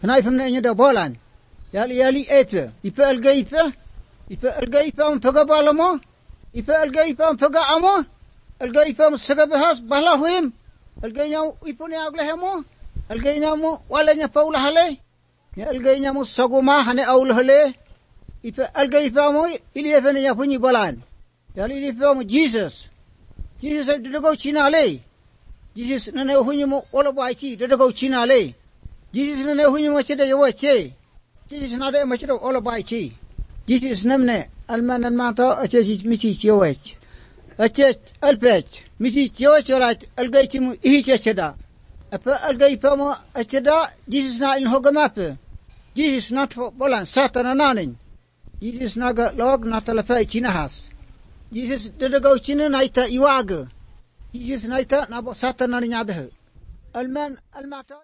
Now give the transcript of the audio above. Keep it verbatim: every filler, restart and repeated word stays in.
Kena ifam na inyo da bolan. Yali yali epe. Ipe alga ipe. Ipe alga ipe am pega balamo. Ipe alga ipe am pega amo. Alga ipe am sagabahas bahla huim. Alga inya ipo ni agla hemo. Alga inya mo wala nya paula hale. Ya alga inya mo saguma hane aul hale. Ipe alga ipe amo ili epe nya punyi bolan. Yali ili ipe amo Jesus. Jesus ay dadago China le. Jesus na na hunyo mo wala ba chi dadago China le. Jesus na na hunyo mo chede yo che. Jesus na de mo chede wala ba chi. Jesus namne alman almata ache misi yo wech. Ache alpech misi yo cholat algai chi mo ihi cheda. Apa algai pa mo acheda Jesus na in hogamape. Jesus na to bolan satana nanin. Jesus na ga log na talafa China has. Jesus dadago China naita iwaga. Jesus naita nabo satana ni nyabe. Alman almata